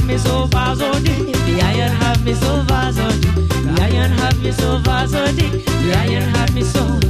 me so far so deep. The iron have me so far so deep. The iron have me so far so deep. The iron have me so.